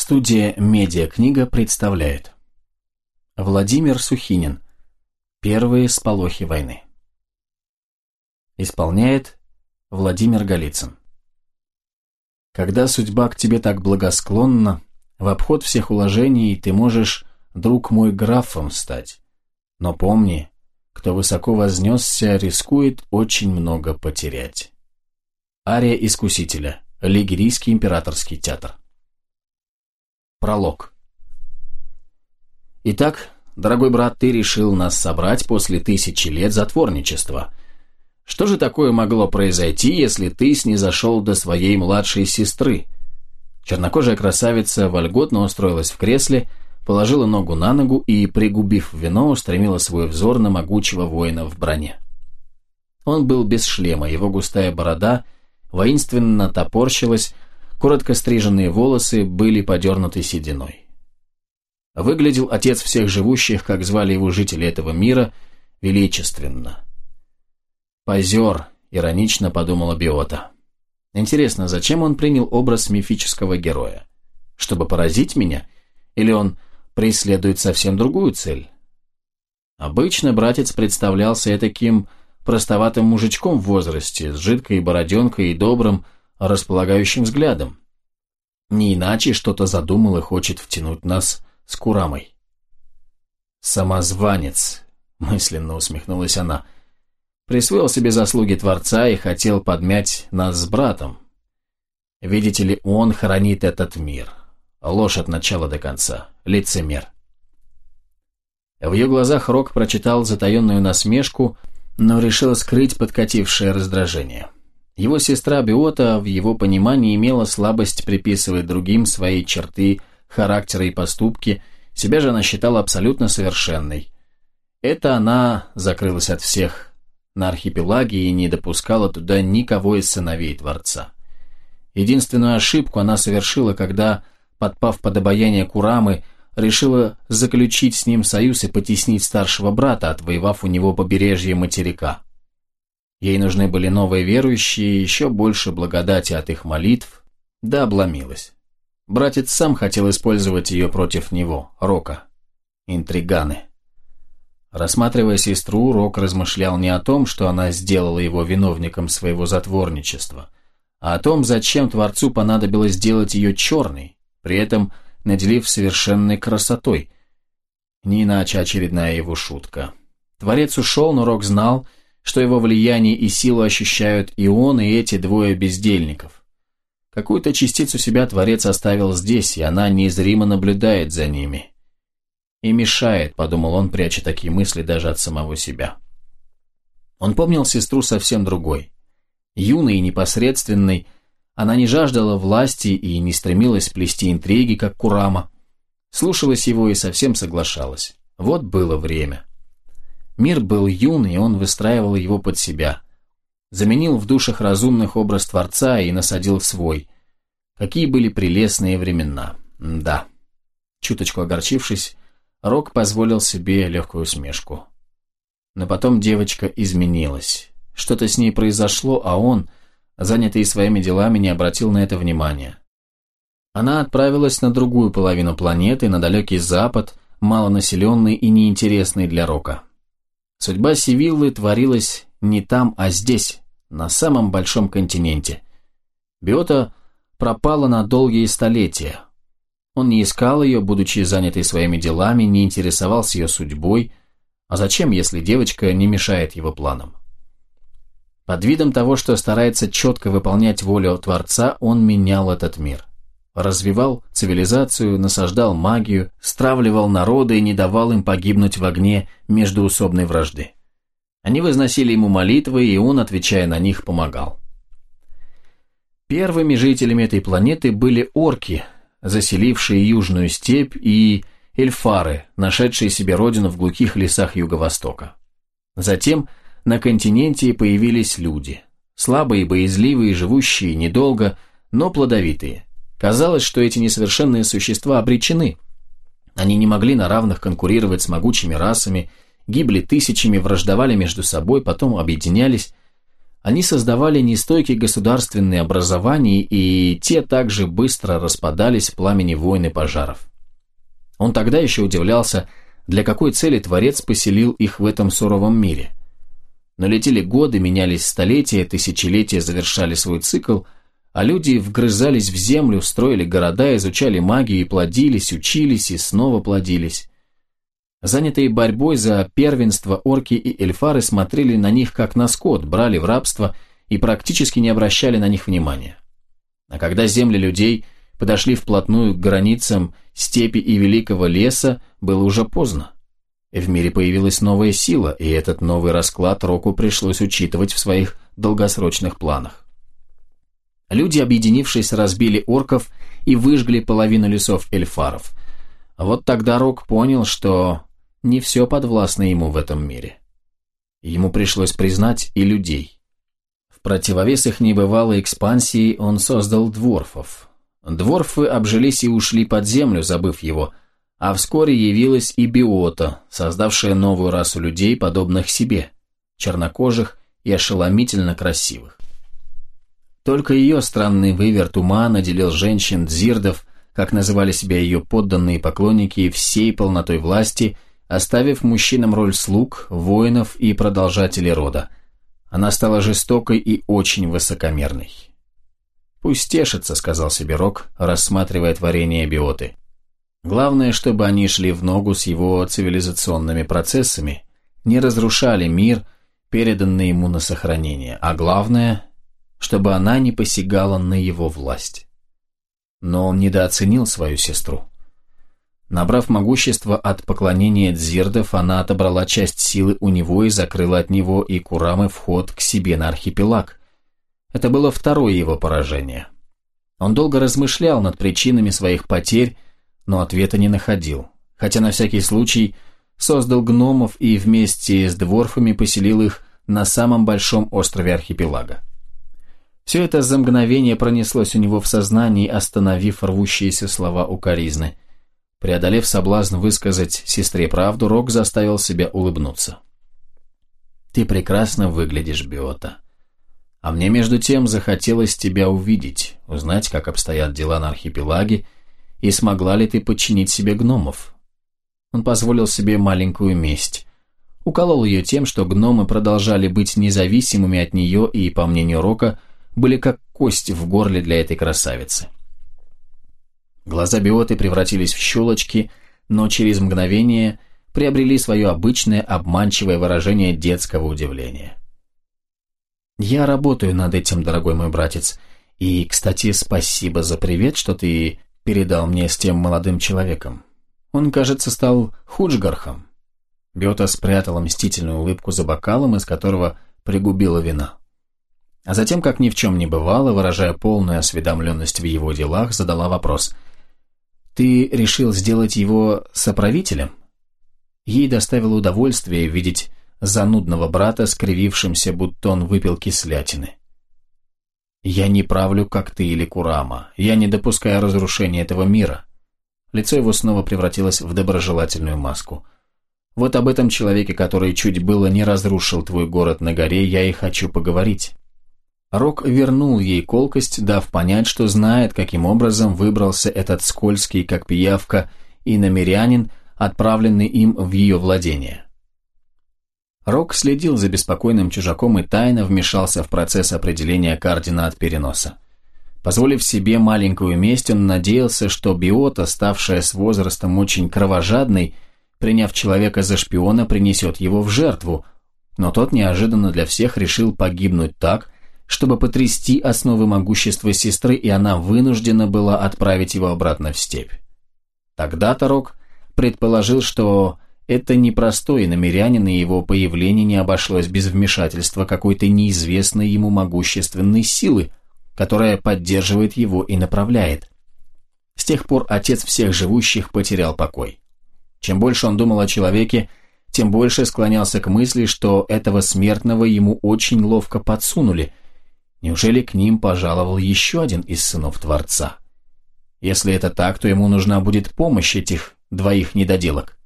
Студия «Медиакнига» представляет Владимир Сухинин. Первые сполохи войны. Исполняет Владимир Голицын. Когда судьба к тебе так благосклонна, в обход всех уложений ты можешь, друг мой, графом стать. Но помни, кто высоко вознесся, рискует очень много потерять. Ария Искусителя. Лигерийский императорский театр. Пролог. Итак, дорогой брат, ты решил нас собрать после 1000 лет затворничества. Что же такое могло произойти, если ты снизошел до своей младшей сестры? Чернокожая красавица вольготно устроилась в кресле, положила ногу на ногу и, пригубив вино, устремила свой взор на могучего воина в броне. Он был без шлема, его густая борода воинственно топорщилась, коротко стриженные волосы были подернуты сединой. Выглядел отец всех живущих, как звали его жители этого мира, величественно. «Позер», — иронично подумала Биота. «Интересно, зачем он принял образ мифического героя? Чтобы поразить меня? Или он преследует совсем другую цель?» Обычно братец представлялся этаким простоватым мужичком в возрасте, с жидкой бороденкой и добрым, располагающим взглядом. Не иначе что-то задумал и хочет втянуть нас с Курамой. «Самозванец», — мысленно усмехнулась она, — «присвоил себе заслуги Творца и хотел подмять нас с братом. Видите ли, он хранит этот мир. Ложь от начала до конца. Лицемер». В ее глазах Рок прочитал затаенную насмешку, но решил скрыть подкатившее раздражение. Его сестра Биота в его понимании имела слабость приписывать другим свои черты характера и поступки, себя же она считала абсолютно совершенной. Это она закрылась от всех на архипелаге и не допускала туда никого из сыновей Творца. Единственную ошибку она совершила, когда, подпав под обаяние Курамы, решила заключить с ним союз и потеснить старшего брата, отвоевав у него побережье материка. Ей нужны были новые верующие, еще больше благодати от их молитв, да обломилась. Братец сам хотел использовать ее против него, Рока. Интриганы. Рассматривая сестру, Рок размышлял не о том, что она сделала его виновником своего затворничества, а о том, зачем Творцу понадобилось сделать ее черной, при этом наделив совершенной красотой. Не иначе очередная его шутка. Творец ушел, но Рок знал, что его влияние и силу ощущают и он, и эти двое бездельников. Какую-то частицу себя Творец оставил здесь, и она неизримо наблюдает за ними. И мешает, подумал он, пряча такие мысли даже от самого себя. Он помнил сестру совсем другой. Юной и непосредственной, она не жаждала власти и не стремилась плести интриги, как Курама. Слушалась его и совсем соглашалась. Вот было время. Мир был юный, и он выстраивал его под себя. Заменил в душах разумных образ Творца и насадил свой. Какие были прелестные времена. Да. Чуточку огорчившись, Рок позволил себе легкую усмешку. Но потом девочка изменилась. Что-то с ней произошло, а он, занятый своими делами, не обратил на это внимания. Она отправилась на другую половину планеты, на далекий запад, малонаселенный и неинтересный для Рока. Судьба Сивиллы творилась не там, а здесь, на самом большом континенте. Биота пропала на долгие столетия. Он не искал ее, будучи занятой своими делами, не интересовался ее судьбой. А зачем, если девочка не мешает его планам? Под видом того, что старается четко выполнять волю Творца, он менял этот мир. Развивал цивилизацию, насаждал магию, стравливал народы и не давал им погибнуть в огне междоусобной вражды. Они возносили ему молитвы, и он, отвечая на них, помогал. Первыми жителями этой планеты были орки, заселившие Южную степь, и эльфары, нашедшие себе родину в глухих лесах Юго-Востока. Затем на континенте появились люди, слабые, боязливые, живущие недолго, но плодовитые. Казалось, что эти несовершенные существа обречены. Они не могли на равных конкурировать с могучими расами, гибли тысячами, враждовали между собой, потом объединялись. Они создавали нестойкие государственные образования, и те также быстро распадались в пламени войн и пожаров. Он тогда еще удивлялся, для какой цели Творец поселил их в этом суровом мире. Но летели годы, менялись столетия, тысячелетия завершали свой цикл, а люди вгрызались в землю, строили города, изучали магию и плодились, учились и снова плодились. Занятые борьбой за первенство, орки и эльфары смотрели на них как на скот, брали в рабство и практически не обращали на них внимания. А когда земли людей подошли вплотную к границам степи и великого леса, было уже поздно. В мире появилась новая сила, и этот новый расклад Року пришлось учитывать в своих долгосрочных планах. Люди, объединившись, разбили орков и выжгли половину лесов эльфаров. Вот тогда Рок понял, что не все подвластно ему в этом мире. Ему пришлось признать и людей. В противовес их небывалой экспансии он создал дворфов. Дворфы обжились и ушли под землю, забыв его, а вскоре явилась и биота, создавшая новую расу людей, подобных себе, чернокожих и ошеломительно красивых. Только ее странный выверт ума наделил женщин-дзирдов, как называли себя ее подданные поклонники, всей полнотой власти, оставив мужчинам роль слуг, воинов и продолжателей рода. Она стала жестокой и очень высокомерной. «Пусть тешится», — сказал себе Рок, рассматривая творение биоты. «Главное, чтобы они шли в ногу с его цивилизационными процессами, не разрушали мир, переданный ему на сохранение, а главное, чтобы она не посягала на его власть». Но он недооценил свою сестру. Набрав могущество от поклонения дзирдов, она отобрала часть силы у него и закрыла от него и Курамы вход к себе на архипелаг. Это было второе его поражение. Он долго размышлял над причинами своих потерь, но ответа не находил, хотя на всякий случай создал гномов и вместе с дворфами поселил их на самом большом острове архипелага. Все это за мгновение пронеслось у него в сознании, остановив рвущиеся слова укоризны. Преодолев соблазн высказать сестре правду, Рок заставил себя улыбнуться. «Ты прекрасно выглядишь, биота. А мне между тем захотелось тебя увидеть, узнать, как обстоят дела на архипелаге, и смогла ли ты подчинить себе гномов». Он позволил себе маленькую месть. Уколол ее тем, что гномы продолжали быть независимыми от нее и, по мнению Рока, были как кость в горле для этой красавицы. Глаза биоты превратились в щелочки, но через мгновение приобрели свое обычное обманчивое выражение детского удивления. «Я работаю над этим, дорогой мой братец, и, кстати, спасибо за привет, что ты передал мне с тем молодым человеком. Он, кажется, стал худжгархом». Биота спрятала мстительную улыбку за бокалом, из которого пригубила вина. А затем, как ни в чем не бывало, выражая полную осведомленность в его делах, задала вопрос: «Ты решил сделать его соправителем?» Ей доставило удовольствие видеть занудного брата, скривившимся, будто он выпил кислятины. «Я не правлю, как ты или Курама. Я не допускаю разрушения этого мира». Лицо его снова превратилось в доброжелательную маску. «Вот об этом человеке, который чуть было не разрушил твой город на горе, я и хочу поговорить». Рок вернул ей колкость, дав понять, что знает, каким образом выбрался этот скользкий, как пиявка, иномирянин, отправленный им в ее владение. Рок следил за беспокойным чужаком и тайно вмешался в процесс определения координат переноса. Позволив себе маленькую месть, он надеялся, что биота, ставшая с возрастом очень кровожадной, приняв человека за шпиона, принесет его в жертву, но тот неожиданно для всех решил погибнуть так, чтобы потрясти основы могущества сестры, и она вынуждена была отправить его обратно в степь. Тогда-то Рок предположил, что это непростой иномирянин, и его появление не обошлось без вмешательства какой-то неизвестной ему могущественной силы, которая поддерживает его и направляет. С тех пор отец всех живущих потерял покой. Чем больше он думал о человеке, тем больше склонялся к мысли, что этого смертного ему очень ловко подсунули. Неужели к ним пожаловал еще один из сынов Творца? Если это так, то ему нужна будет помощь этих двоих недоделок.